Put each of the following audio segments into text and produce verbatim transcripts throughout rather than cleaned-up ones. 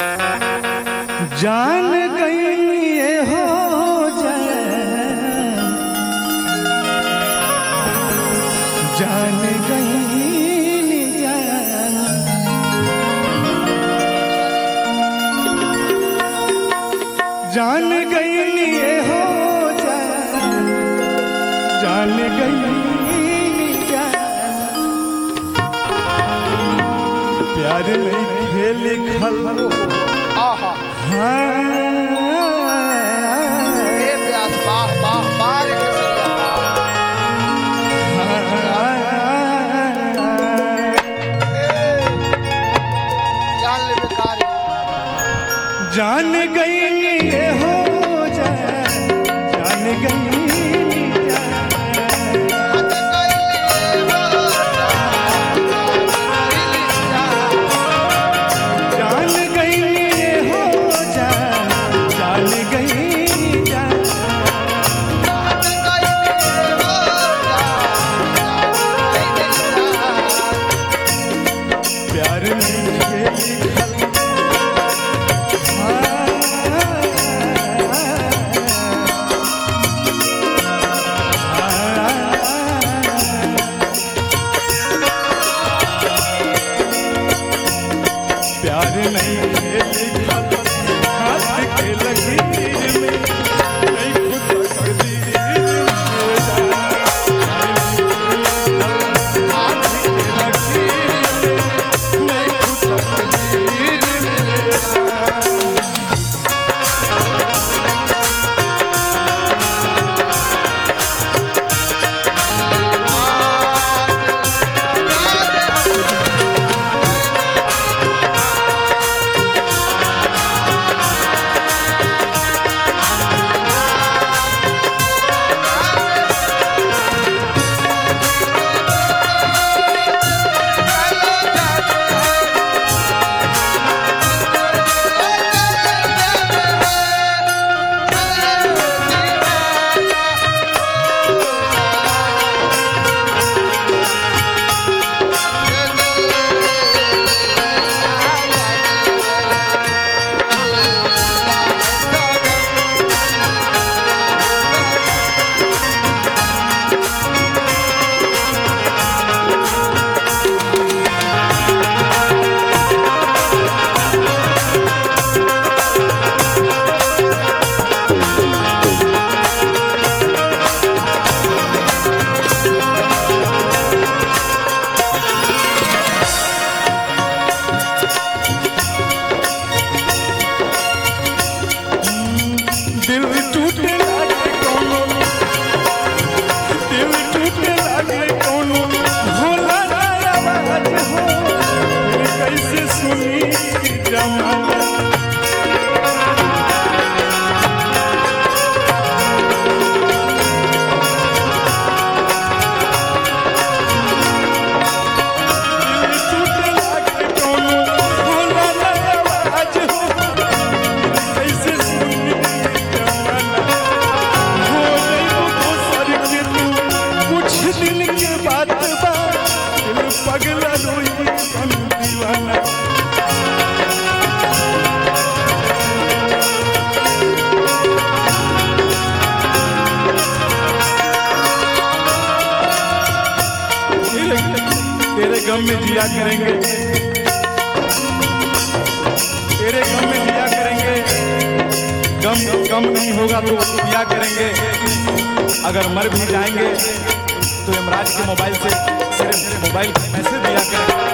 जान गई ये हो जाए, जान गई जान, जान गई ये हो जाए, जान गई जान। प्यार में खेल खल जान गई ये हो जाए, जान गई गम में जिया करेंगे, तेरे गम में जिया करेंगे, गम गम नहीं होगा तो जिया करेंगे। अगर मर भी जाएंगे तो यमराज के मोबाइल से तेरे मोबाइल पर मैसेज दिया करेंगे।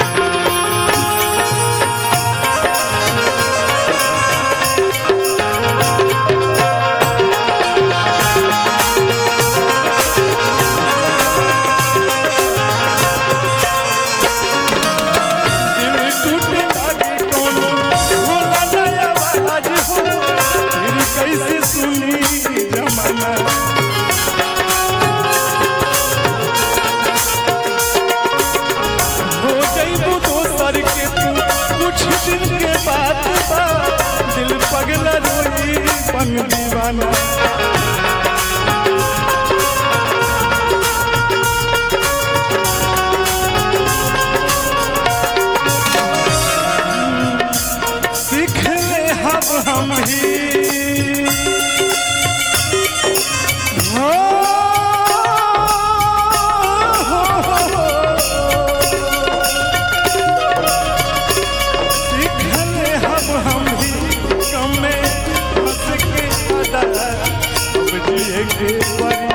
दिल पगला रोई बन दीवाना, सीख अब हम ही हो, सीखले अब हम ही गम में हंस के अदा अब जिए के परी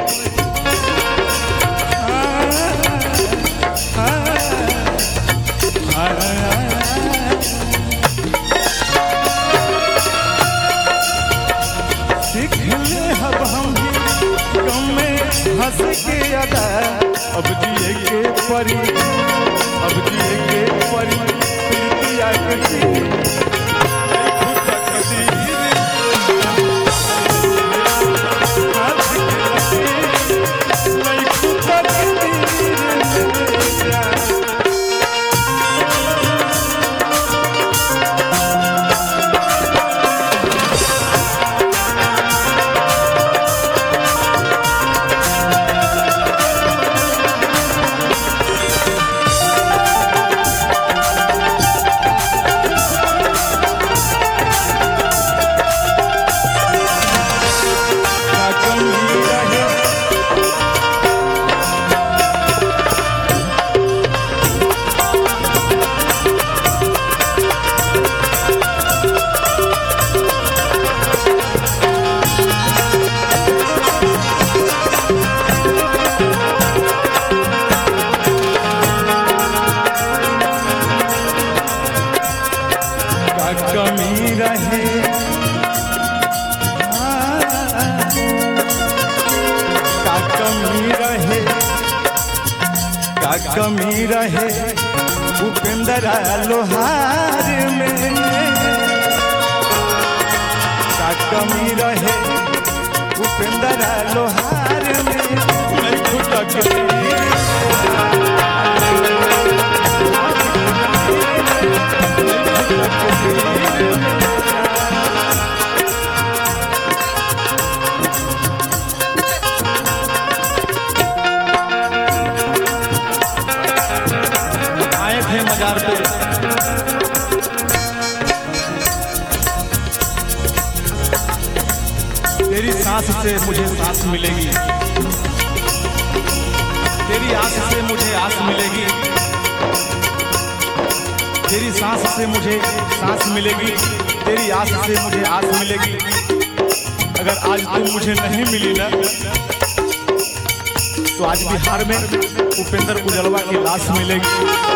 सीखले अब हम भी गम में हंस के अदा अब जिए के परी अब जिए के परी प्रीतिया कटी कमी रहे का कमी रहे का कमी रहे उपेंद्र लोहार में का कमी रहे उपेंद्र लोहार में नहीं खुटकती आए थे मजार पे तेरी सांस से मुझे सांस मिलेगी, तेरी आस से मुझे आस मिलेगी, तेरी सांस से मुझे सांस मिलेगी, तेरी आस से मुझे आस मिलेगी। अगर आज तुम मुझे नहीं मिली ना तो आज बिहार में उपेंद्र उजलवा की लाश मिलेगी।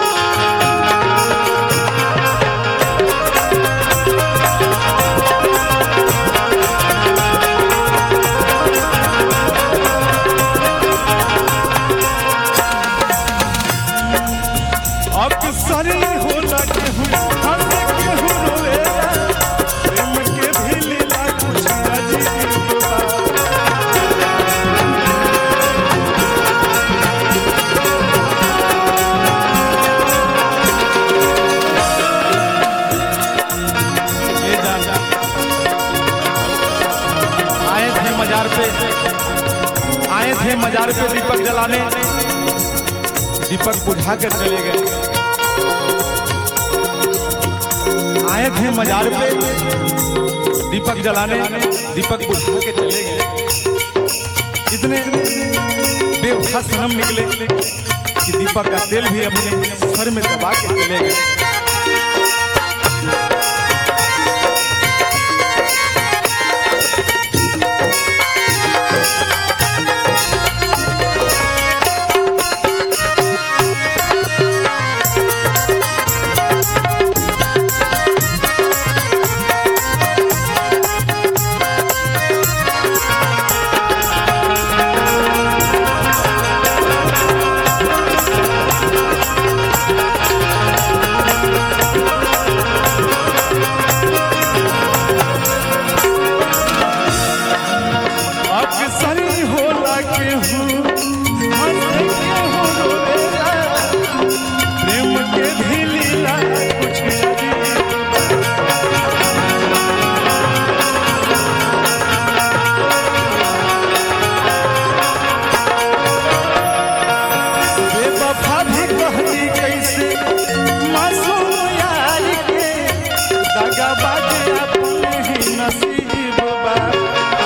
अक्सर हो लगे हूँ हंस के हूँ रोएगा, प्रेम के भी लीला कुछ अजीब बा। ये जान आए थे मजार पे आए थे मजार पे दीपक जलाने, दीपक बुझा कर चले गए। आए थे मजार पे दीपक जलाने, दीपक बुझा के चले गए। इतने बेवफा सनम निकले कि दीपक का दिल भी अपने सर में दबा के चले गए। सबके अपन ही नसीब बा